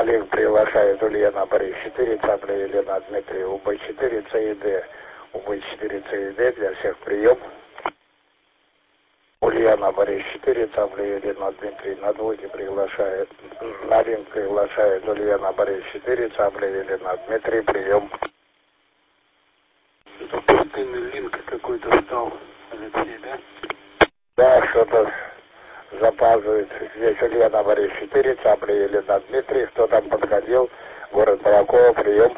Олег приглашает Ульяна Борис 4, Цапля Елена Дмитрий, УБ4, ЦИД, УБ4, ЦИД, для всех прием. Ульяна Борис 4, Цапля Елена Дмитрий, на двойке приглашает, на ринг приглашает Ульяна Борис 4, Цапля Елена Дмитрий, прием. Это пустынный линк какой-то стал, Алексей, да? Да, что-то запаздывает. Здесь Ульяна Борис 4, Цапля Елена Дмитрий, кто там подходил, город Балакова, прием.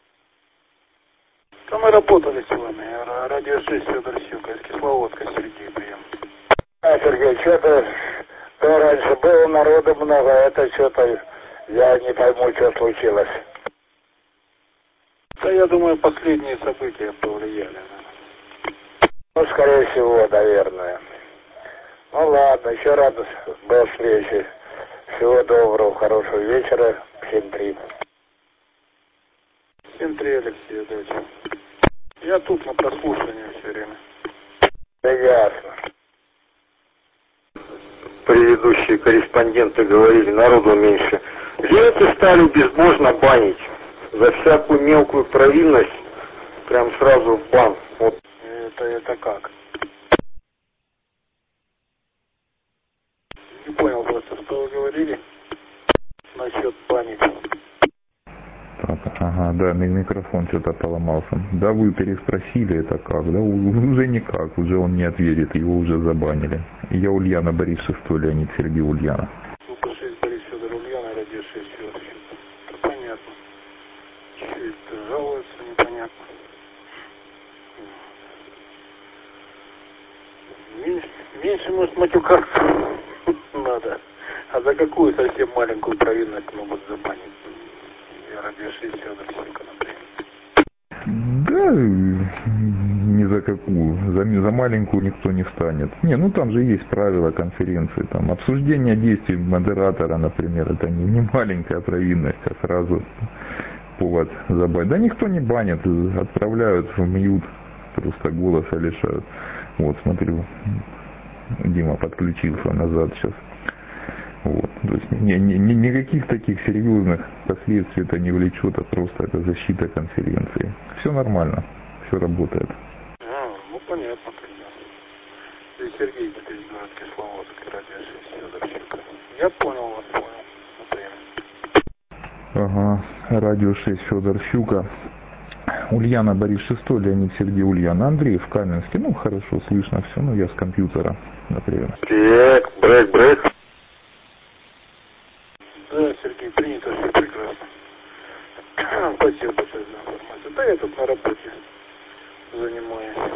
Там мы работали с вами, радио 6 Федор Щука, из Кисловодска, Сергей, прием. А, Сергей, что-то то раньше было народу много, это что-то я не пойму, что случилось. Да, я думаю, последние события повлияли. Ну, скорее всего, наверное. Ну, ладно, еще раз до встречи. Всего доброго, хорошего вечера. 7-3. 7-3, Алексей, удачи. Я тут на прослушивании все время. Да ясно. Предыдущие корреспонденты говорили, народу меньше. Ленты стали безбожно банить. За всякую мелкую провинность прям сразу в бан. Вот. Это как? Не понял просто, что вы говорили насчет банить. Так, ага, да, микрофон что-то поломался. Да, вы переспросили, это как? Да, уже никак, уже он не ответит, его уже забанили. Я Ульяна Борис 6, Леонид Сергей Ульяна. Супер 6 Борис Федор Ульяна, радио 6 Федор. Это понятно. Че это жалуется, непонятно. Меньше, может, матюкаться надо. А за какую совсем маленькую провинность могут забанить? Я радио 6 Федор Щука, например. Да, ни за какую. За маленькую никто не встанет. Не, ну там же есть правила конференции. Там обсуждение действий модератора, например, это не маленькая провинность, а сразу повод забанить. Да никто не банит, отправляют в мьют, просто голоса лишают. Вот, смотрю, Дима подключился назад сейчас. Вот. То есть никаких таких серьезных последствий это не влечет, а просто это защита конференции. Все нормально, все работает. Ну понятно, понятно. И Сергей Дмитриевич, город Кисловодск, радио 6 Федор Щука. Я понял вас, понял. Ага, радио 6 Федор Щука. Ульяна Борис 6, Леонид Сергей Ульяна. Андрей в Каменске. Ну, хорошо, слышно все, но я с компьютера, например. Брейк. Да, Сергей, принято, все прекрасно. Спасибо большое за информацию. Да, я тут на работе занимаюсь.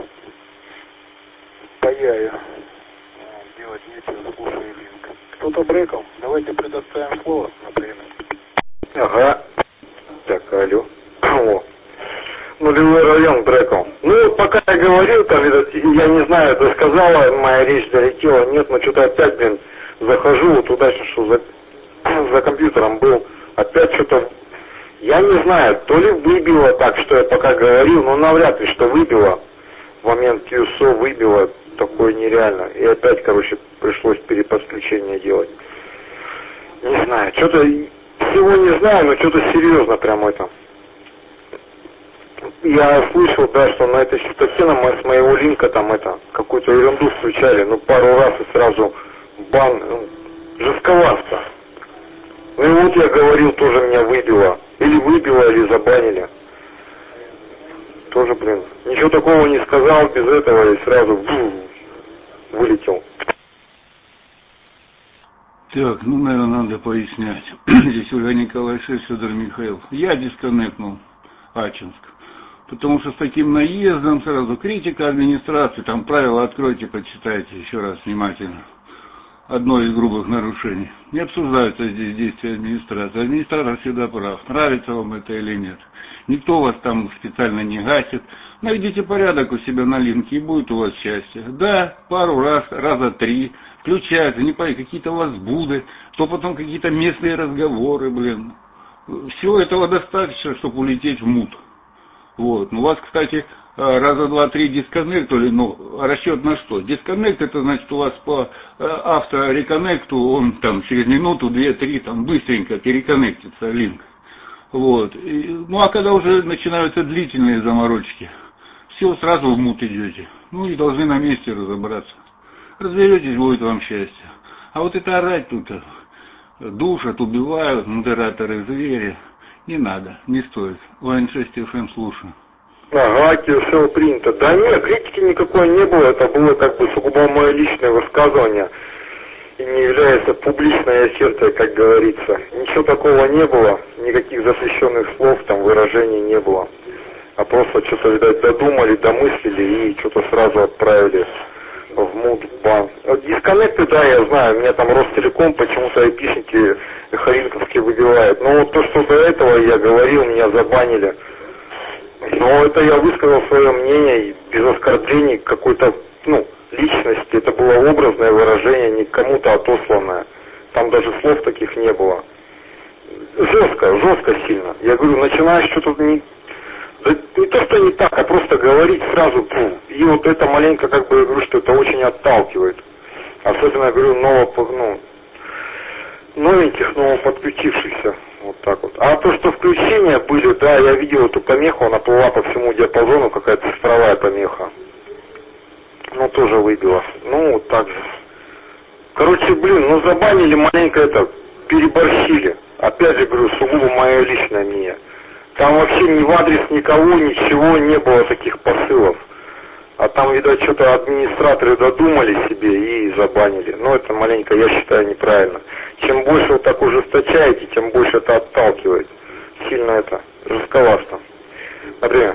Паяю. Делать нечего, слушаю линк. Кто-то брекал? Давайте предоставим слово, например. Ага. Так, алло. О. Нулевой район брекал. Ну, вот пока я говорил, там, я не знаю, это сказала, моя речь долетела, нет, но что-то опять, захожу, вот удачно, что за компьютером был, опять что-то, я не знаю, то ли выбило так, что я пока говорил, но навряд ли, что выбило, в момент QSO выбило, такое нереально, и опять, пришлось переподключение делать. Не знаю, что-то, всего не знаю, но что-то серьезно прям это. Я слышал, да, что на этой частоте с моего линка там какую-то ерунду включали, пару раз и сразу бан, жестковато. Ну и вот я говорил, тоже меня выбило. Или забанили. Тоже, ничего такого не сказал без этого и сразу вылетел. Так, наверное, надо пояснять. Здесь Ольга Николаевна, Федор Михаил. Я дисконнектнул Ачинск. Потому что с таким наездом сразу критика администрации, там правила откройте, почитайте еще раз внимательно. Одно из грубых нарушений. Не обсуждаются здесь действия администрации. Администратор всегда прав, нравится вам это или нет. Никто вас там специально не гасит. Наведите порядок у себя на линке, и будет у вас счастье. Да, пару раза 3, включаются, не пойми, какие-то возбуды, то потом какие-то местные разговоры, Всего этого достаточно, чтобы улететь в мут. Вот. Ну, у вас, кстати, раза два-три дисконнектили, ну, расчет на что? Дисконнект, это значит, у вас по автореконнекту, он там через минуту, 2-3, там быстренько переконнектится линк. Вот. Ну, а когда уже начинаются длительные заморочки, все, сразу в мут идете. Ну, и должны на месте разобраться. Разберетесь, будет вам счастье. А вот это орать тут, душат, убивают, модераторы, звери, не надо, не стоит. ОН6 FM слушаю. Ага, все принято. Да нет, критики никакой не было, это было как бы сугубо мое личное высказывание. И не является публичной офертой, как говорится. Ничего такого не было, никаких запрещенных слов, там, выражений не было. А просто что-то, видать, додумали, домыслили и что-то сразу отправили в мут, в бан. Вот дисконнекты, да, я знаю, меня там Ростелеком почему-то айпишники харинковские выбивают. Но вот то, что до этого я говорил, меня забанили. Но это я высказал свое мнение, и без оскорблений какой-то, ну, личности. Это было образное выражение, не кому-то отосланное. Там даже слов таких не было. Жестко сильно. Я говорю, начинаешь что-то не... Да не то, что не так, а просто говорить сразу. И вот это маленько, как бы, я говорю, что это очень отталкивает. Особенно, я говорю, новеньких, новоподключившихся. Вот так вот. А то, что включения были, да, я видел эту помеху, она плыла по всему диапазону, какая-то цифровая помеха. Ну, тоже выбила. Ну, вот так же. Короче, блин, забанили маленько это, переборщили. Опять же, говорю, сугубо мое личное мнение. Там вообще ни в адрес никого, ничего не было таких посылов. А там, видать, что-то администраторы додумали себе и забанили. Но это маленько, я считаю, неправильно. Чем больше вот так ужесточаете, тем больше это отталкивает. Сильно это жестковато. Например.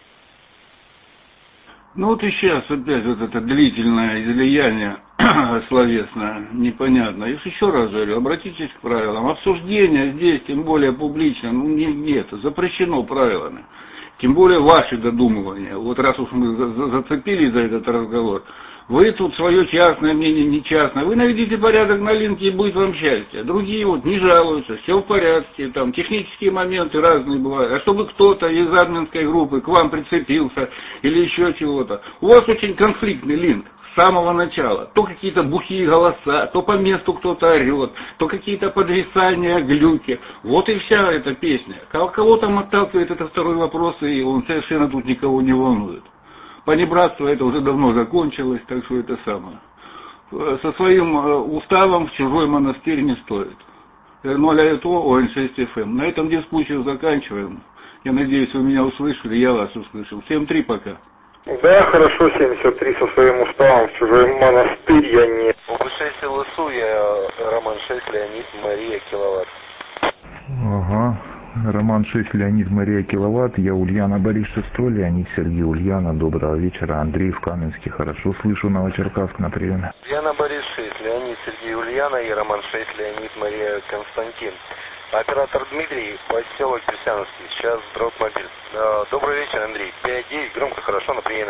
Ну вот и сейчас опять вот это длительное излияние словесное, непонятно. Я еще раз говорю, обратитесь к правилам. Обсуждение здесь, тем более публично, ну нет, запрещено правилами. Тем более ваши додумывания. Вот раз уж мы зацепились за этот разговор, вы тут свое частное мнение, не частное. Вы наведите порядок на линке, и будет вам счастье. Другие вот не жалуются, все в порядке, там технические моменты разные бывают. А чтобы кто-то из админской группы к вам прицепился или еще чего-то. У вас очень конфликтный линк с самого начала. То какие-то бухие голоса, то по месту кто-то орет, то какие-то подвисания, глюки. Вот и вся эта песня. Кого там отталкивает, это второй вопрос, и он совершенно тут никого не волнует. Понебратство это уже давно закончилось, так что это самое. Со своим уставом в чужой монастырь не стоит. 0 АЭТО, ОН6 FM. На этом дискуссию заканчиваем. Я надеюсь, вы меня услышали, я вас услышал. Всем 3 пока. Да, хорошо, 73 со своим уставом в чужой монастырь я не... УБ6 ЛСУ, я Роман 6, Леонид, Мария, Киловатт. Ага. Роман 6, Леонид, Мария, Киловатт. Я Ульяна, Борис 6, Леонид, Сергей, Ульяна. Доброго вечера. Андрей в Каменске. Хорошо слышу. Новочеркасск на приеме. Ульяна, Борис 6, Леонид, Сергей, Ульяна и Роман 6, Леонид, Мария, Константин. Оператор Дмитрий, поселок Персяновский. Сейчас дроп-мобиль. Добрый вечер, Андрей. 5-9, громко, хорошо, на приеме.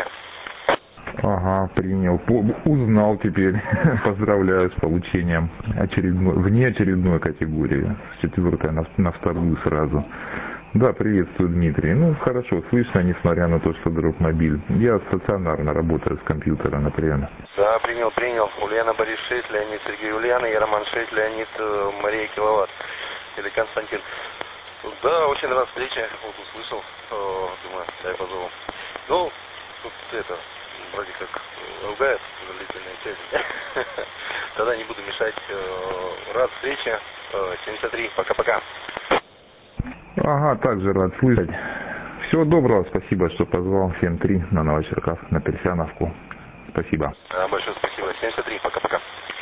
Ага, принял. Узнал теперь. Поздравляю с получением внеочередной категории. С 4-й на 2-ю сразу. Да, приветствую, Дмитрий. Ну, хорошо, слышно, несмотря на то, что дроп-мобиль. Я стационарно работаю с компьютера на приеме. Да, принял. Ульяна, Борис 6, Леонид, Сергей, Ульяна и Роман 6, Леонид, Мария, Киловатт. Или Константин. Да, очень рад встрече. Вот услышал. Думаю, дай позову. Ну, тут это... вроде как ругают за длительные связи. Тогда не буду мешать. Рад встрече. 73. Пока-пока. Ага, также рад слышать. Всего доброго. Спасибо, что позвал. 7-3 на Новочеркасск, на Персяновку. Спасибо. Большое спасибо. 73. Пока-пока.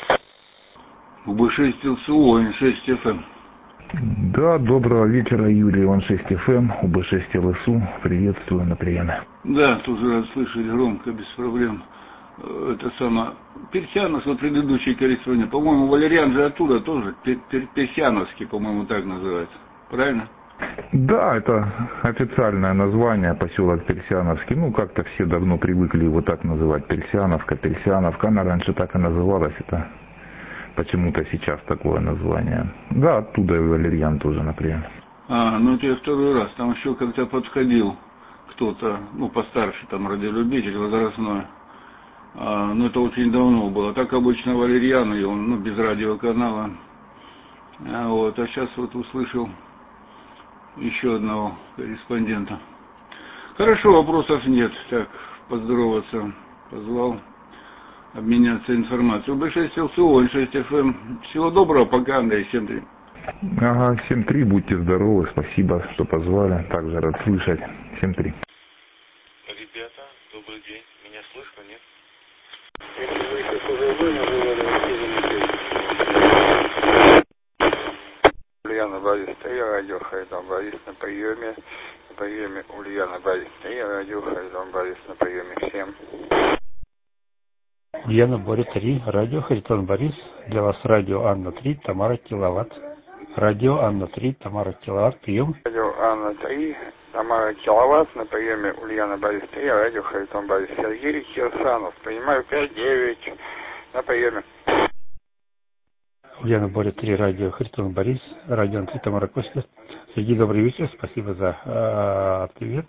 УБ6 ЛСУ, ОН6 FM. Да, доброго вечера, Юрий, ОН6 FM, УБ6 ЛСУ. Приветствую на приеме. Да, тоже рад слышать громко, без проблем. Это самое, Персяновск, вот предыдущее корректирование, по-моему, Валериан же оттуда тоже, Персяновский, по-моему, так называется, правильно? Да, это официальное название, поселок Персяновский. Ну, как-то все давно привыкли его так называть, Персяновка. Она раньше так и называлась, это почему-то сейчас такое название. Да, оттуда и Валерьян тоже, например. Ну это я второй раз, там еще как-то подходил к кто-то, ну, постарше, там, радиолюбитель, возрастной. Но это очень давно было. Так обычно Валерьян, и он, ну, без радиоканала. Вот, а сейчас вот услышал еще одного корреспондента. Хорошо, вопросов нет. Так, поздороваться позвал, обменяться информацией. УБ6 ЛСО, N6 FM. Всего доброго, пока, Андрей, 7-3. Ага, 7-3, будьте здоровы, спасибо, что позвали, также рад слышать. 7-3. Ребята, добрый день. Меня слышно, нет? Ульяна Борис 3, радио Хайдан Борис на приеме. На приеме Ульяна Борис 3, радио Хайдан Борис на приеме всем. Ульяна Борис 3, радио Харитон Борис. Для вас радио Анна 3, Тамара Киловатт. Радио Анна 3, Тамара Киловатт, прием. Радио Анна 3, Тамара Киловатт, на приеме Ульяна Борис 3, радио Харитон Борис. Сергей Кирсанов, принимаю 5-9, на приеме. Ульяна Борис 3, радио Харитон Борис. Радио Анна 3, Тамара Костя. Сергей, добрый вечер, спасибо за ответ.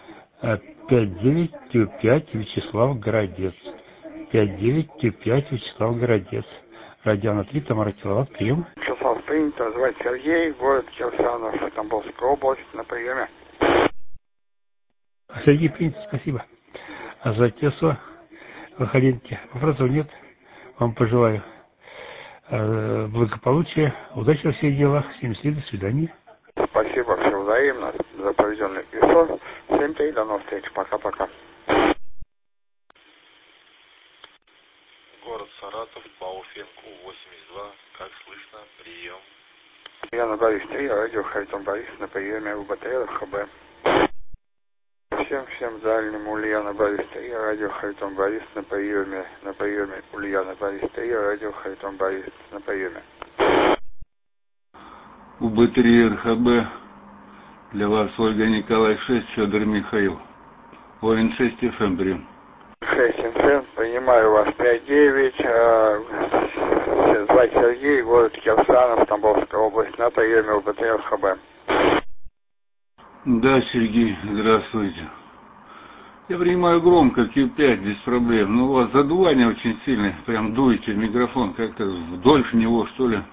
59Q5, Вячеслав Городец. 59Q5, Вячеслав Городец. Радио Анна 3, Тамара Киловатт, прием. Вячеслав, принято, звать Сергей, город Кирсанов, Тамбовская область, на приеме. Сергей, принято, спасибо. А за Тесо, выходите. Вопросов нет. Вам пожелаю благополучия, удачи во всех делах. Всем до свидания. Спасибо, все взаимно за проведенный эфир. 7-3, до новых встреч, пока-пока. Город Саратов, ПАО ФЕМКУ 82. Как слышно? Прием. Ульяна Борис 3, радио Харитон Борис на приеме УБТР ХБ. Всем дальним Ульяна Борис 3, радио Харитон Борис на приеме Ульяна Борис 3, радио Харитон Борис на приеме. УБ3 РХБ. Для вас Ольга Николай 6, Федор Михаил. ОН6 FM, прием. 6 FM, принимаю вас 5-9, звать Сергей, город Кирсанов, Тамбовская область, на приеме УБТР ХБ. Да, Сергей, здравствуйте. Я принимаю громко, Q5, без проблем. Но у вас задувание очень сильное, прям дуете в микрофон, как-то дольше него, что ли,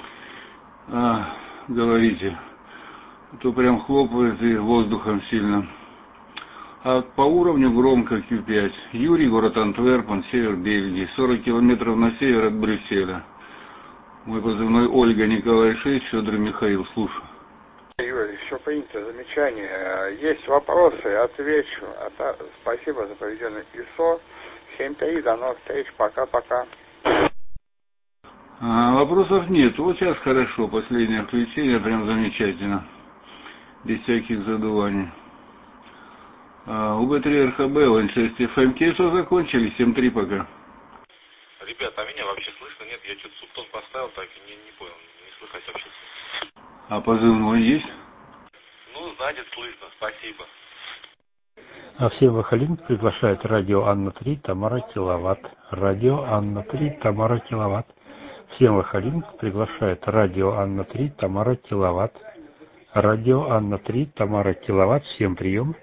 говорите. А то прям хлопает и воздухом сильно. А по уровню громко Q5. Юрий, город Антверпен, север Бельгии, 40 километров на север от Брюсселя. Мой позывной Ольга Николай 6, Федор Михаил, слушаю. Юрий, все принято, замечание. Есть вопросы, отвечу. Спасибо за проведенный ИСО. 7-3, до новых встреч, пока-пока. Вопросов нет. Вот сейчас хорошо, последнее включение прям замечательно. Без всяких задуваний. УБ3 РХБ, N6 FM. Кейсо закончили, 7-3 пока. Ребята, а меня вообще слышно? Нет, я что-то субтон поставил, так и не понял, не слыхать вообще. А позывной есть? Ну, значит, слышно, спасибо. А всем Вахалин приглашает радио Анна 3, Тамара Киловатт. Радио Анна 3, Тамара Киловатт. Всем Вахалин приглашает радио Анна 3, Тамара Киловатт. Радио Анна 3, Тамара Киловатт. Всем прием.